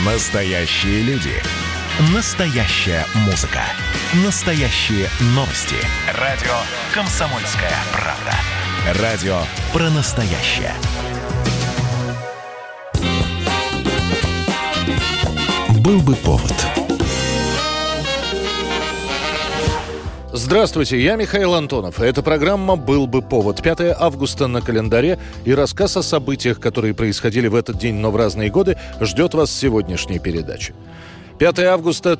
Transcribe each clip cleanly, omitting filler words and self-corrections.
Настоящие люди. Настоящая музыка. Настоящие новости. Радио «Комсомольская правда». Радио про настоящее. Был бы повод. Здравствуйте, я Михаил Антонов. Эта программа «Был бы повод». 5 августа на календаре, и рассказ о событиях, которые происходили в этот день, но в разные годы, ждет вас в сегодняшней передаче. 5 августа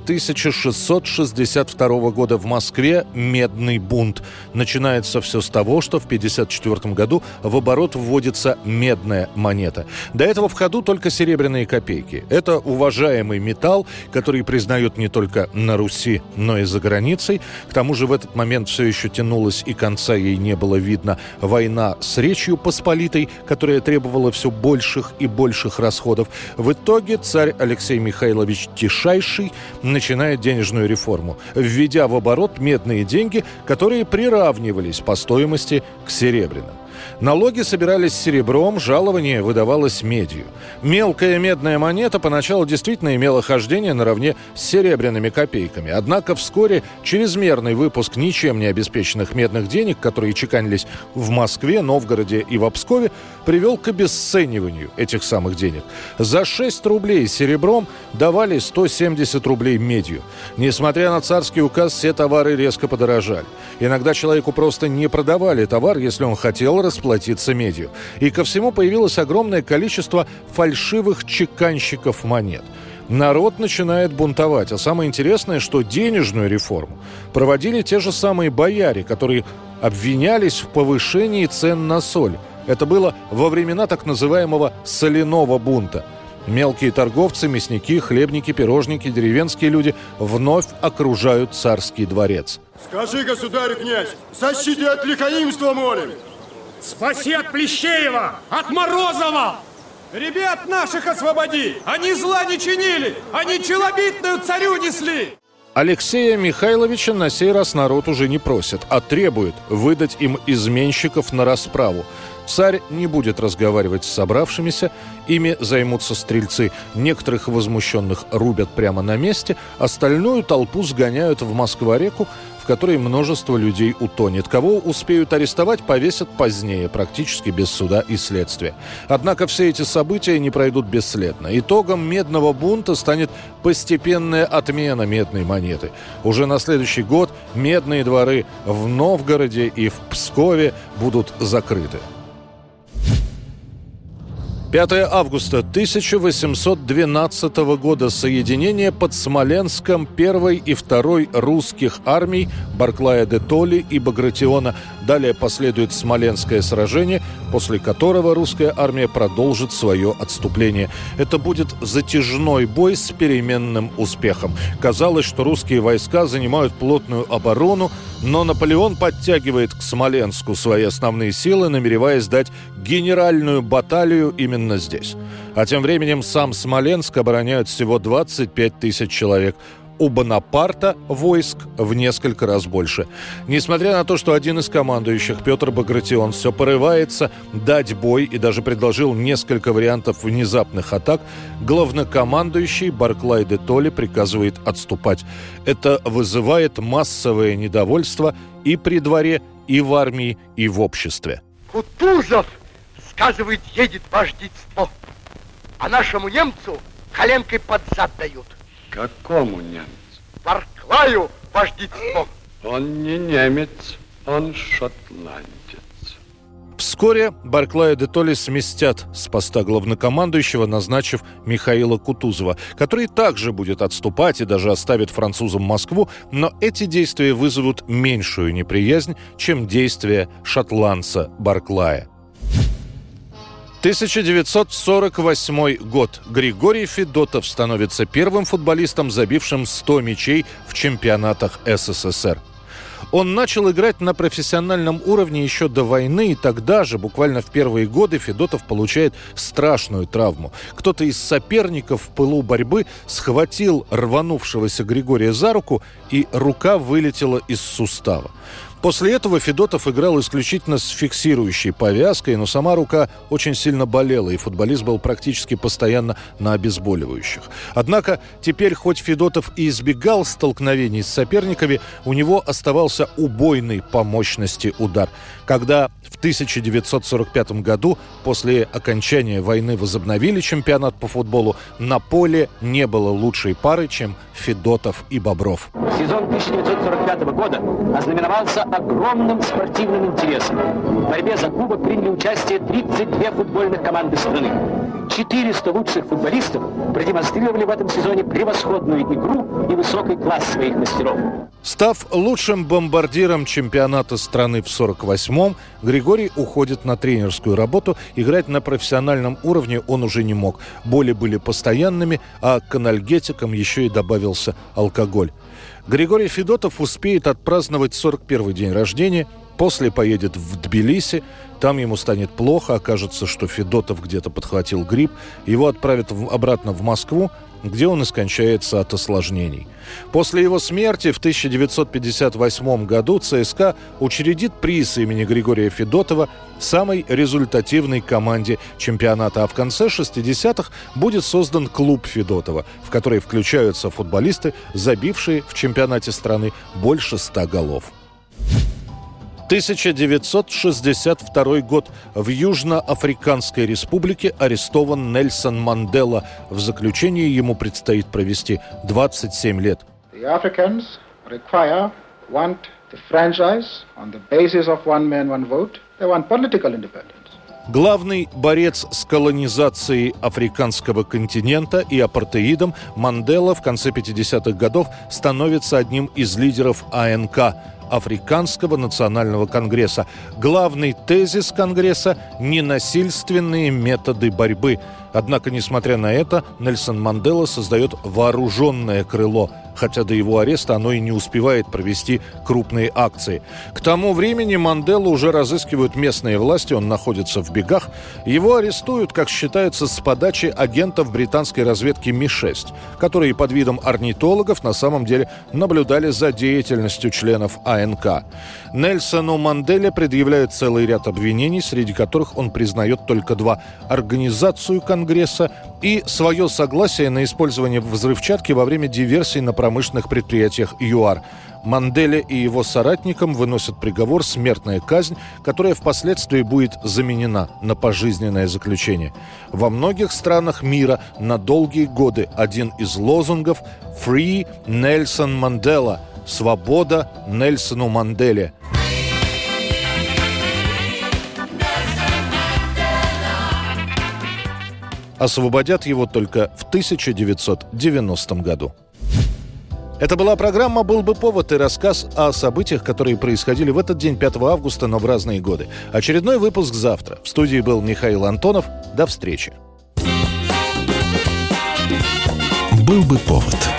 1662 года в Москве медный бунт. Начинается все с того, что в 1954 году в оборот вводится медная монета. До этого в ходу только серебряные копейки. Это уважаемый металл, который признают не только на Руси, но и за границей. К тому же в этот момент все еще тянулась, и конца ей не было видно, война с Речью Посполитой, которая требовала все больших и больших расходов. В итоге царь Алексей Михайлович Тишайший начинает денежную реформу, введя в оборот медные деньги, которые приравнивались по стоимости к серебряным. Налоги собирались серебром, жалование выдавалось медью. Мелкая медная монета поначалу действительно имела хождение наравне с серебряными копейками. Однако вскоре чрезмерный выпуск ничем не обеспеченных медных денег, которые чеканились в Москве, Новгороде и в Пскове, привел к обесцениванию этих самых денег. За 6 рублей серебром давали 170 рублей медью. Несмотря на царский указ, все товары резко подорожали. Иногда человеку просто не продавали товар, если он хотел расплатиться медью. И ко всему появилось огромное количество фальшивых чеканщиков монет. Народ начинает бунтовать. А самое интересное, что денежную реформу проводили те же самые бояре, которые обвинялись в повышении цен на соль. Это было во времена так называемого соляного бунта. Мелкие торговцы, мясники, хлебники, пирожники, деревенские люди вновь окружают царский дворец. Скажи, государь, князь, защити от лихаимства молим. Спаси от Плещеева, от Морозова! Ребят наших освободи! Они зла не чинили! Они челобитную царю несли! Алексея Михайловича на сей раз народ уже не просит, а требует выдать им изменщиков на расправу. Царь не будет разговаривать с собравшимися, ими займутся стрельцы. Некоторых возмущенных рубят прямо на месте, остальную толпу сгоняют в Москва-реку, в которой множество людей утонет. Кого успеют арестовать, повесят позднее, практически без суда и следствия. Однако все эти события не пройдут бесследно. Итогом медного бунта станет постепенная отмена медной монеты. Уже на следующий год медные дворы в Новгороде и в Пскове будут закрыты. 5 августа 1812 года. Соединение под Смоленском первой и второй русских армий Барклая де Толли и Багратиона. Далее последует Смоленское сражение, после которого русская армия продолжит свое отступление. Это будет затяжной бой с переменным успехом. Казалось, что русские войска занимают плотную оборону, но Наполеон подтягивает к Смоленску свои основные силы, намереваясь дать генеральную баталию именно здесь. А тем временем сам Смоленск обороняют всего 25 тысяч человек. У Бонапарта войск в несколько раз больше. Несмотря на то, что один из командующих, Петр Багратион, все порывается дать бой и даже предложил несколько вариантов внезапных атак, главнокомандующий Барклай де Толли приказывает отступать. Это вызывает массовое недовольство и при дворе, и в армии, и в обществе. Кутузов, сказывает, едет вождицтво, а нашему немцу коленкой под зад дают. Какому немцу? Барклаю вождицтво. Он не немец, он шотландец. Вскоре Барклая де Толли сместят с поста главнокомандующего, назначив Михаила Кутузова, который также будет отступать и даже оставит французам Москву, но эти действия вызовут меньшую неприязнь, чем действия шотландца Барклая. 1948 год. Григорий Федотов становится первым футболистом, забившим 100 мячей в чемпионатах СССР. Он начал играть на профессиональном уровне еще до войны, и тогда же, буквально в первые годы, Федотов получает страшную травму. Кто-то из соперников в пылу борьбы схватил рванувшегося Григория за руку, и рука вылетела из сустава. После этого Федотов играл исключительно с фиксирующей повязкой, но сама рука очень сильно болела, и футболист был практически постоянно на обезболивающих. Однако теперь, хоть Федотов и избегал столкновений с соперниками, у него оставался убойный по мощности удар. Когда в 1945 году, после окончания войны, возобновили чемпионат по футболу, на поле не было лучшей пары, чем Федотов и Бобров. Сезон 1945 года ознаменовался огромным спортивным интересом. В борьбе за кубок приняли участие 32 футбольных команды страны. 400 лучших футболистов продемонстрировали в этом сезоне превосходную игру и высокий класс своих мастеров. Став лучшим бомбардиром чемпионата страны в 1948-м, Григорий уходит на тренерскую работу. Играть на профессиональном уровне он уже не мог. Боли были постоянными, а к анальгетикам еще и добавился алкоголь. Григорий Федотов успеет отпраздновать 41-й день рождения, после поедет в Тбилиси, там ему станет плохо, окажется, что Федотов где-то подхватил грипп, его отправят обратно в Москву, где он и скончается от осложнений. После его смерти в 1958 году ЦСКА учредит приз имени Григория Федотова самой результативной команде чемпионата, а в конце 60-х будет создан клуб Федотова, в который включаются футболисты, забившие в чемпионате страны больше 100 голов. 1962 год. В Южноафриканской республике арестован Нельсон Мандела. В заключении ему предстоит провести 27 лет. The Africans want the franchise on the basis of one man, one vote. They want political independence. Главный борец с колонизацией африканского континента и апартеидом, Мандела в конце 50-х годов становится одним из лидеров АНК – Африканского национального конгресса. Главный тезис конгресса – ненасильственные методы борьбы. Однако, несмотря на это, Нельсон Мандела создает вооруженное крыло, хотя до его ареста оно и не успевает провести крупные акции. К тому времени Манделу уже разыскивают местные власти, он находится в бегах. Его арестуют, как считается, с подачи агентов британской разведки Ми-6, которые под видом орнитологов на самом деле наблюдали за деятельностью членов АНК. Нельсону Манделе предъявляют целый ряд обвинений, среди которых он признает только два – организацию Конгресса и свое согласие на использование взрывчатки во время диверсий на промышленных предприятиях ЮАР. Манделе и его соратникам выносят приговор «смертная казнь», которая впоследствии будет заменена на пожизненное заключение. Во многих странах мира на долгие годы один из лозунгов «Free Nelson Mandela» – «Свобода Нельсону Манделе». Освободят его только в 1990 году. Это была программа «Был бы повод» и рассказ о событиях, которые происходили в этот день, 5 августа, но в разные годы. Очередной выпуск завтра. В студии был Михаил Антонов. До встречи. «Был бы повод».